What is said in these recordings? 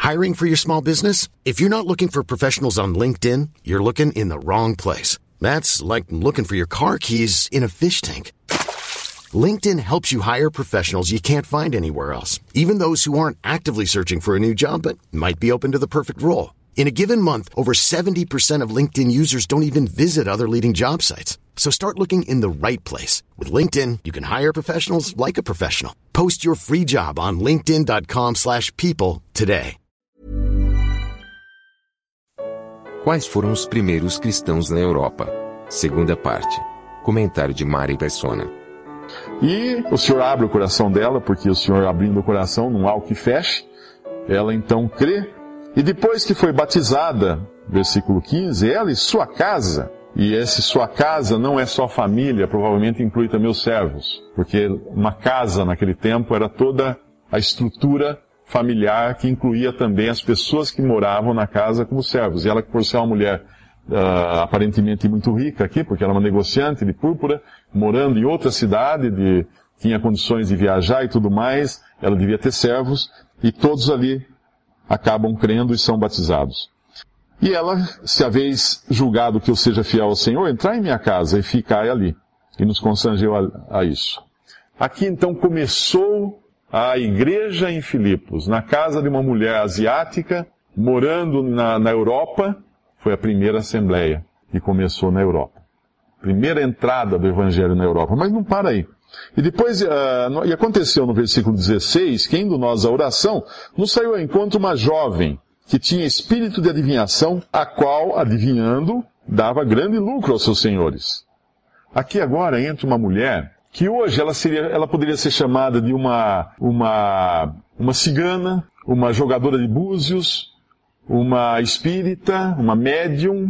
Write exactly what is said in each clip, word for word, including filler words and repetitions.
Hiring for your small business? If you're not looking for professionals on LinkedIn, you're looking in the wrong place. That's like looking for your car keys in a fish tank. LinkedIn helps you hire professionals you can't find anywhere else, even those who aren't actively searching for a new job but might be open to the perfect role. In a given month, over seventy percent of LinkedIn users don't even visit other leading job sites. So start looking in the right place. With LinkedIn, you can hire professionals like a professional. Post your free job on linkedin dot com slash people today. Quais foram os primeiros cristãos na Europa? Segunda parte. Comentário de Mari Persona. E o Senhor abre o coração dela, porque o Senhor abrindo o coração não há o que feche. Ela então crê. E depois que foi batizada, versículo quinze, ela e sua casa, e esse sua casa não é só família, provavelmente inclui também os servos, porque uma casa naquele tempo era toda a estrutura familiar que incluía também as pessoas que moravam na casa como servos. E ela, por ser uma mulher uh, aparentemente muito rica aqui, porque era uma negociante de púrpura, morando em outra cidade, de, tinha condições de viajar e tudo mais, ela devia ter servos, e todos ali acabam crendo e são batizados. E ela, se haveis julgado que eu seja fiel ao Senhor, entrai em minha casa e ficai ali. E nos constrangeu a, a isso. Aqui então começou a igreja em Filipos, na casa de uma mulher asiática, morando na, na Europa. Foi a primeira assembleia que começou na Europa. Primeira entrada do Evangelho na Europa. Mas não para aí. E depois, uh, e aconteceu no versículo dezesseis, que indo nós à oração, nos saiu ao encontro uma jovem, que tinha espírito de adivinhação, a qual, adivinhando, dava grande lucro aos seus senhores. Aqui agora entra uma mulher, que hoje ela, seria, ela poderia ser chamada de uma, uma, uma cigana, uma jogadora de búzios, uma espírita, uma médium,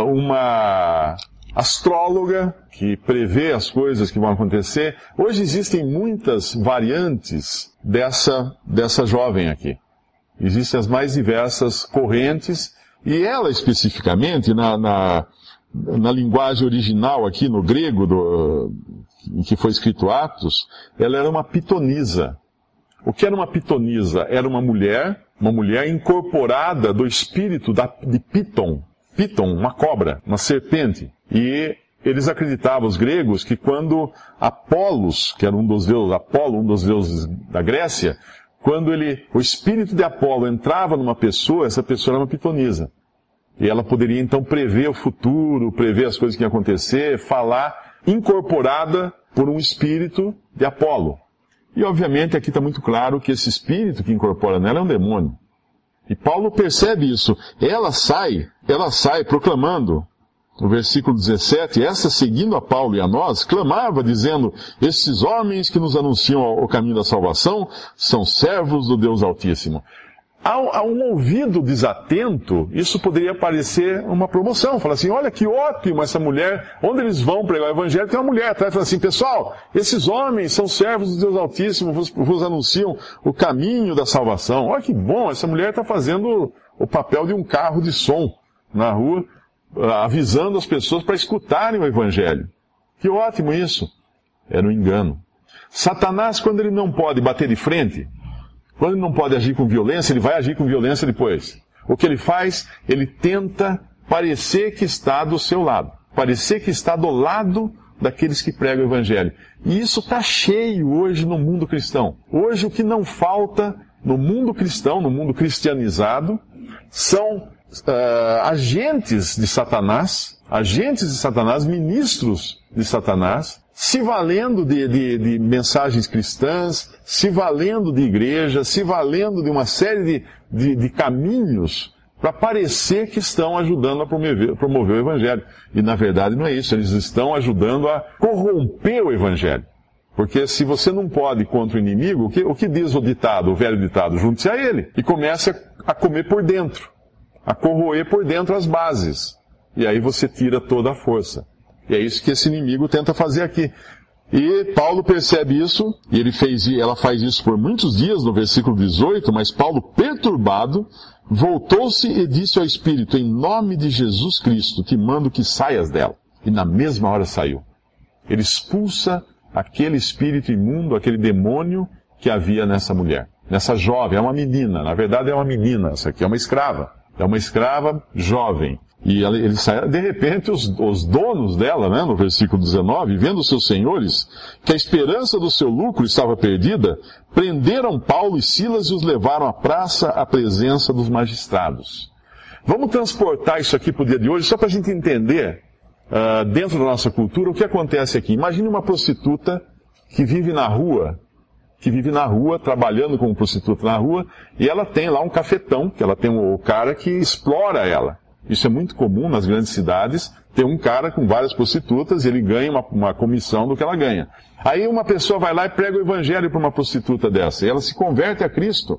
uma astróloga, que prevê as coisas que vão acontecer. Hoje existem muitas variantes dessa, dessa jovem aqui. Existem as mais diversas correntes, e ela especificamente, na, na, na linguagem original aqui, no grego, do, em que foi escrito Atos, ela era uma pitonisa. O que era uma pitonisa? Era uma mulher, uma mulher incorporada do espírito da, de Piton. Piton, uma cobra, uma serpente. E eles acreditavam, os gregos, que quando Apolos, que era um dos deuses, Apolo, um dos deuses da Grécia, quando ele, o espírito de Apolo entrava numa pessoa, essa pessoa era uma pitonisa. E ela poderia então prever o futuro, prever as coisas que iam acontecer, falar, incorporada por um espírito de Apolo. E obviamente aqui está muito claro que esse espírito que incorpora nela é um demônio. E Paulo percebe isso. Ela sai, ela sai proclamando, no versículo dezessete, essa seguindo a Paulo e a nós, clamava dizendo, esses homens que nos anunciam o caminho da salvação são servos do Deus Altíssimo. A, a um ouvido desatento, isso poderia parecer uma promoção. Fala assim, olha que ótimo essa mulher, onde eles vão pregar o Evangelho, tem uma mulher atrás, fala assim, pessoal, esses homens são servos do Deus Altíssimo, vos, vos anunciam o caminho da salvação. Olha que bom, essa mulher está fazendo o papel de um carro de som na rua, avisando as pessoas para escutarem o Evangelho. Que ótimo isso. Era um engano. Satanás, quando ele não pode bater de frente, quando ele não pode agir com violência, ele vai agir com violência depois. O que ele faz? Ele tenta parecer que está do seu lado. Parecer que está do lado daqueles que pregam o Evangelho. E isso está cheio hoje no mundo cristão. Hoje o que não falta no mundo cristão, no mundo cristianizado, são uh, agentes de Satanás, agentes de Satanás, ministros de Satanás, se valendo de, de, de mensagens cristãs, se valendo de igreja, se valendo de uma série de, de, de caminhos para parecer que estão ajudando a promover, promover o Evangelho. E na verdade não é isso, eles estão ajudando a corromper o Evangelho. Porque se você não pode contra o inimigo, o que, o que diz o ditado, o velho ditado? Junte-se a ele e comece a, a comer por dentro, a corroer por dentro as bases. E aí você tira toda a força. E é isso que esse inimigo tenta fazer aqui. E Paulo percebe isso, e ele fez, ela faz isso por muitos dias, no versículo dezoito, mas Paulo, perturbado, voltou-se e disse ao Espírito, em nome de Jesus Cristo, te mando que saias dela. E na mesma hora saiu. Ele expulsa aquele espírito imundo, aquele demônio que havia nessa mulher. nessa jovem, é uma menina, na verdade é uma menina, essa aqui é uma escrava, é uma escrava jovem. E ele, ele sai, de repente os, os donos dela, né, no versículo dezenove, vendo seus senhores que a esperança do seu lucro estava perdida, prenderam Paulo e Silas e os levaram à praça à presença dos magistrados. Vamos transportar isso aqui para o dia de hoje, só para a gente entender, uh, dentro da nossa cultura, o que acontece aqui. Imagine uma prostituta que vive na rua, que vive na rua, trabalhando como prostituta na rua, e ela tem lá um cafetão, que ela tem o cara que explora ela. Isso é muito comum nas grandes cidades, ter um cara com várias prostitutas e ele ganha uma, uma comissão do que ela ganha. Aí uma pessoa vai lá e prega o evangelho para uma prostituta dessa, e ela se converte a Cristo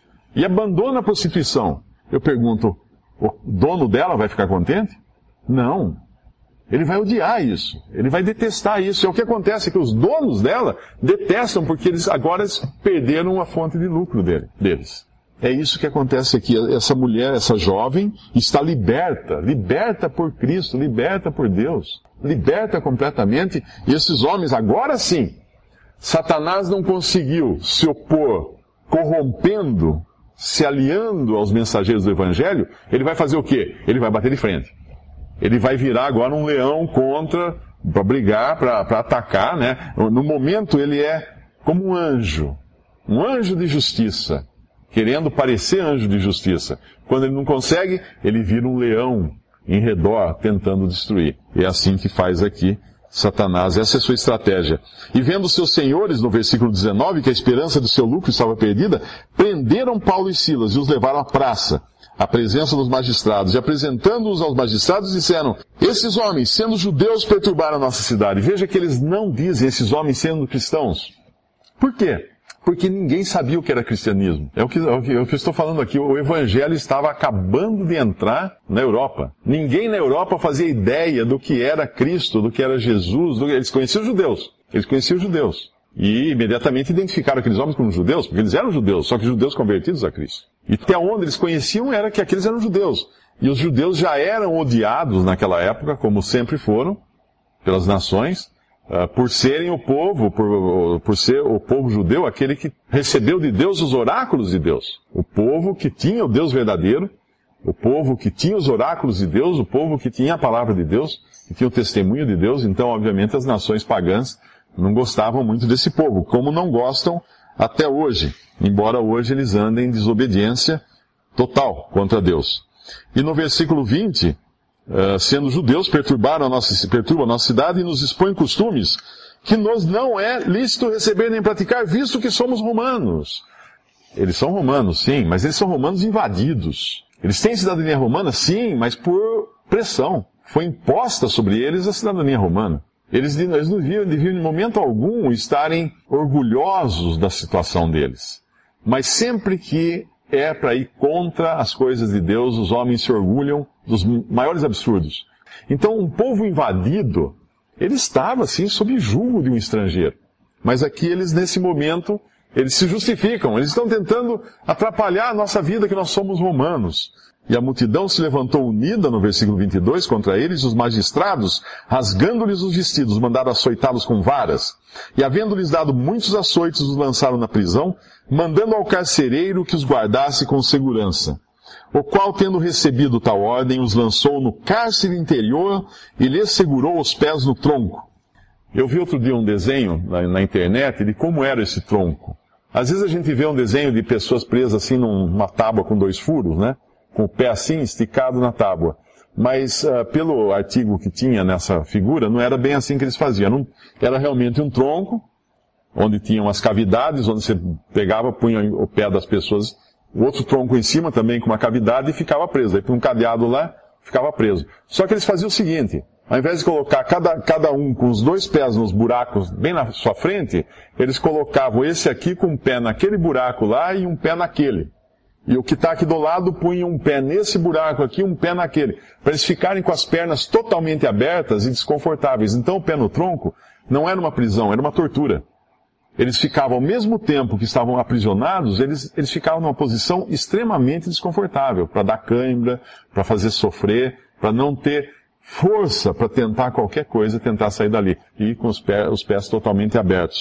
e abandona a prostituição. Eu pergunto, o dono dela vai ficar contente? Não. Ele vai odiar isso, ele vai detestar isso. E o que acontece é que os donos dela detestam porque eles agora perderam a fonte de lucro dele, deles. É isso que acontece aqui. Essa mulher, essa jovem, está liberta, liberta por Cristo, liberta por Deus, liberta completamente. E esses homens, agora sim, Satanás não conseguiu se opor, corrompendo, se aliando aos mensageiros do Evangelho. Ele vai fazer o quê? Ele vai bater de frente. Ele vai virar agora um leão contra, para brigar, para atacar, né? No momento ele é como um anjo, um anjo de justiça, querendo parecer anjo de justiça. Quando ele não consegue, ele vira um leão em redor, tentando destruir. E é assim que faz aqui Satanás. Essa é a sua estratégia. E vendo seus senhores, no versículo dezenove, que a esperança do seu lucro estava perdida, prenderam Paulo e Silas e os levaram à praça, à presença dos magistrados. E apresentando-os aos magistrados, disseram, esses homens, sendo judeus, perturbaram a nossa cidade. Veja que eles não dizem esses homens sendo cristãos. Por quê? Porque ninguém sabia o que era cristianismo. É o que, é o que eu estou falando aqui. O evangelho estava acabando de entrar na Europa. Ninguém na Europa fazia ideia do que era Cristo, do que era Jesus. Do... Eles conheciam os judeus. Eles conheciam os judeus. E imediatamente identificaram aqueles homens como judeus, porque eles eram judeus, só que judeus convertidos a Cristo. E até onde eles conheciam era que aqueles eram judeus. E os judeus já eram odiados naquela época, como sempre foram, pelas nações, Uh, por serem o povo, por, por ser o povo judeu, aquele que recebeu de Deus os oráculos de Deus. O povo que tinha o Deus verdadeiro, o povo que tinha os oráculos de Deus, o povo que tinha a palavra de Deus, que tinha o testemunho de Deus. Então, obviamente, as nações pagãs não gostavam muito desse povo, como não gostam até hoje, embora hoje eles andem em desobediência total contra Deus. E no versículo vinte... Uh, sendo judeus, perturbaram a nossa, perturbam a nossa cidade e nos expõem costumes que nos não é lícito receber nem praticar, visto que somos romanos. Eles são romanos, sim, mas eles são romanos invadidos. Eles têm cidadania romana, sim, mas por pressão. Foi imposta sobre eles a cidadania romana. Eles, eles não deviam, deviam, em momento algum, estarem orgulhosos da situação deles. Mas sempre que é para ir contra as coisas de Deus, os homens se orgulham dos maiores absurdos. Então, um povo invadido, ele estava, assim, sob julgo de um estrangeiro. Mas aqui eles, nesse momento, eles se justificam. Eles estão tentando atrapalhar a nossa vida, que nós somos romanos. E a multidão se levantou unida, no versículo vinte e dois, contra eles, os magistrados, rasgando-lhes os vestidos, mandaram açoitá-los com varas. E havendo-lhes dado muitos açoites, os lançaram na prisão, mandando ao carcereiro que os guardasse com segurança. O qual, tendo recebido tal ordem, os lançou no cárcere interior e lhes segurou os pés no tronco. Eu vi outro dia um desenho na, na internet de como era esse tronco. Às vezes a gente vê um desenho de pessoas presas assim numa tábua com dois furos, né? Com o pé assim esticado na tábua. Mas uh, pelo artigo que tinha nessa figura, não era bem assim que eles faziam. Não, era realmente um tronco, onde tinha umas cavidades, onde você pegava, punha o pé das pessoas, o outro tronco em cima também com uma cavidade e ficava preso. Aí punha um cadeado lá, ficava preso. Só que eles faziam o seguinte, ao invés de colocar cada, cada um com os dois pés nos buracos bem na sua frente, eles colocavam esse aqui com um pé naquele buraco lá e um pé naquele. E o que está aqui do lado punha um pé nesse buraco aqui, um pé naquele. Para eles ficarem com as pernas totalmente abertas e desconfortáveis. Então o pé no tronco não era uma prisão, era uma tortura. Eles ficavam, ao mesmo tempo que estavam aprisionados, eles, eles ficavam numa posição extremamente desconfortável. Para dar cãibra, para fazer sofrer, para não ter força para tentar qualquer coisa, tentar sair dali. E com os pés, os pés totalmente abertos.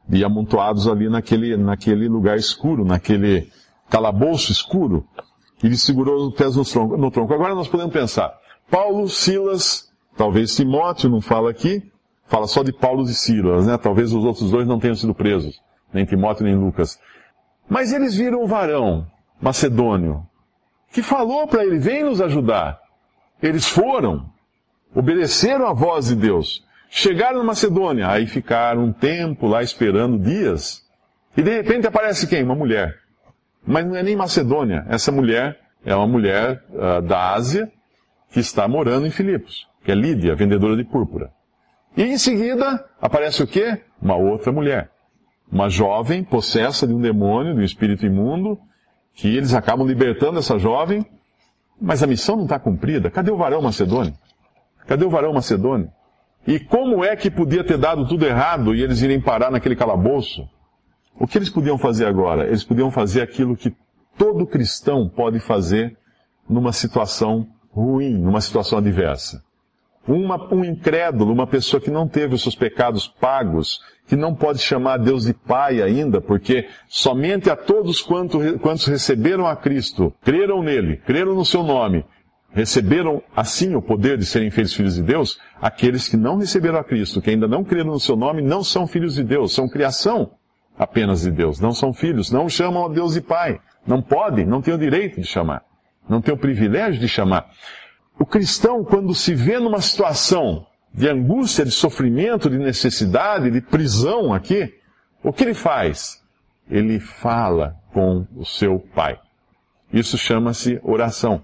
e amontoados ali naquele, naquele lugar escuro, naquele calabouço escuro. Ele segurou os pés no tronco, no tronco. Agora nós podemos pensar, Paulo, Silas, talvez Timóteo, não fala aqui, fala só de Paulo e Silas, né? Talvez os outros dois não tenham sido presos, nem Timóteo nem Lucas. Mas eles viram um varão macedônio, que falou para ele, vem nos ajudar. Eles foram, obedeceram a voz de Deus, chegaram na Macedônia, aí ficaram um tempo lá esperando dias, e de repente aparece quem? Uma mulher. Mas não é nem Macedônia, essa mulher é uma mulher uh, da Ásia, que está morando em Filipos, que é Lídia, vendedora de púrpura. E em seguida, aparece o quê? Uma outra mulher. Uma jovem possessa de um demônio, de um espírito imundo, que eles acabam libertando essa jovem, mas a missão não está cumprida. Cadê o varão macedônio? Cadê o varão macedônio? E como é que podia ter dado tudo errado e eles irem parar naquele calabouço? O que eles podiam fazer agora? Eles podiam fazer aquilo que todo cristão pode fazer numa situação ruim, numa situação adversa. Uma, um incrédulo, uma pessoa que não teve os seus pecados pagos, que não pode chamar Deus de Pai ainda, porque somente a todos quanto, quantos receberam a Cristo, creram nele, creram no seu nome, receberam assim o poder de serem feitos filhos de Deus, aqueles que não receberam a Cristo, que ainda não creram no seu nome, não são filhos de Deus, são criação apenas de Deus, não são filhos, não chamam a Deus de Pai, não podem, não têm o direito de chamar, não têm o privilégio de chamar. O cristão, quando se vê numa situação de angústia, de sofrimento, de necessidade, de prisão aqui, o que ele faz? Ele fala com o seu Pai. Isso chama-se oração.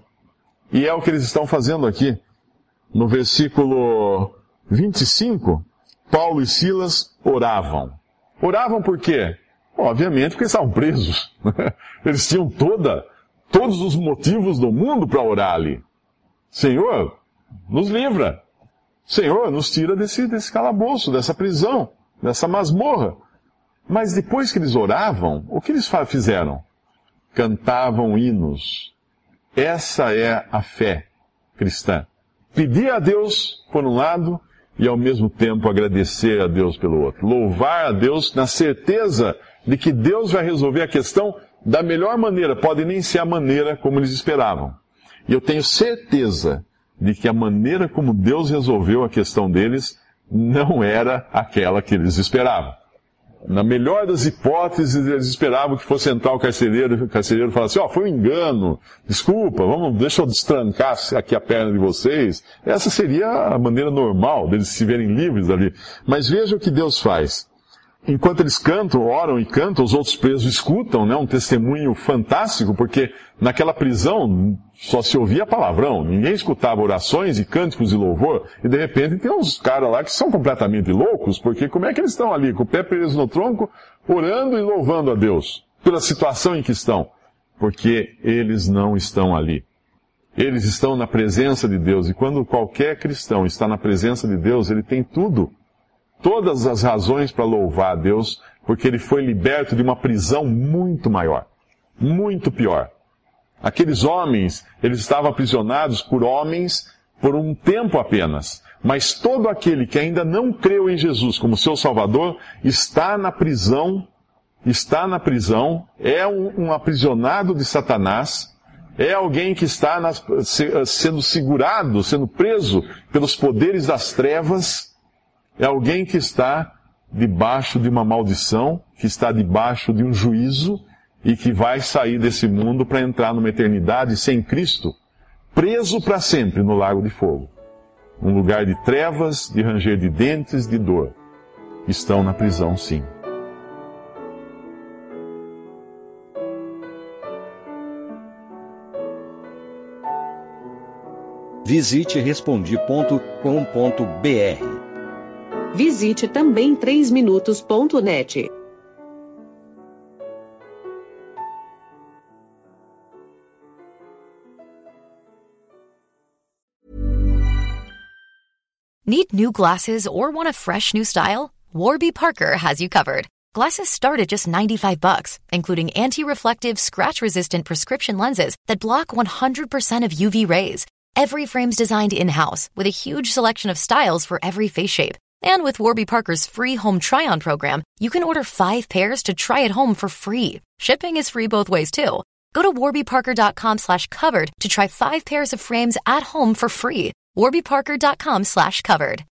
E é o que eles estão fazendo aqui. No versículo vinte e cinco, Paulo e Silas oravam. Oravam por quê? Obviamente porque estavam presos. Eles tinham toda, todos os motivos do mundo para orar ali. Senhor, nos livra. Senhor, nos tira desse, desse calabouço, dessa prisão, dessa masmorra. Mas depois que eles oravam, o que eles fizeram? Cantavam hinos. Essa é a fé cristã. Pedir a Deus por um lado e ao mesmo tempo agradecer a Deus pelo outro. Louvar a Deus na certeza de que Deus vai resolver a questão da melhor maneira. Pode nem ser a maneira como eles esperavam. E eu tenho certeza de que a maneira como Deus resolveu a questão deles não era aquela que eles esperavam. Na melhor das hipóteses, eles esperavam que fosse entrar o carcereiro, o carcereiro falasse, ó, oh, foi um engano, desculpa, vamos, deixa eu destrancar aqui a perna de vocês. Essa seria a maneira normal deles se verem livres ali. Mas veja o que Deus faz. Enquanto eles cantam, oram e cantam, os outros presos escutam, né, um testemunho fantástico, porque naquela prisão só se ouvia palavrão, ninguém escutava orações e cânticos de louvor, e de repente tem uns caras lá que são completamente loucos, porque como é que eles estão ali, com o pé preso no tronco, orando e louvando a Deus, pela situação em que estão? Porque eles não estão ali. Eles estão na presença de Deus, e quando qualquer cristão está na presença de Deus, ele tem tudo. Todas as razões para louvar a Deus, porque ele foi liberto de uma prisão muito maior, muito pior. Aqueles homens, eles estavam aprisionados por homens por um tempo apenas. Mas todo aquele que ainda não creu em Jesus como seu Salvador, está na prisão, está na prisão, é um, um aprisionado de Satanás, é alguém que está nas, sendo segurado, sendo preso pelos poderes das trevas. É alguém que está debaixo de uma maldição, que está debaixo de um juízo e que vai sair desse mundo para entrar numa eternidade sem Cristo, preso para sempre no lago de fogo. Um lugar de trevas, de ranger de dentes, de dor. Estão na prisão, sim. Visite respondi ponto com ponto br. Visite também três minutos ponto net. Need new glasses or want a fresh new style? Warby Parker has you covered. Glasses start at just ninety-five bucks, including anti-reflective, scratch-resistant prescription lenses that block one hundred percent of U V rays. Every frame's designed in-house with a huge selection of styles for every face shape. And with Warby Parker's free home try-on program, you can order five pairs to try at home for free. Shipping is free both ways, too. Go to warbyparker.com slash covered to try five pairs of frames at home for free. warbyparker.com slash covered.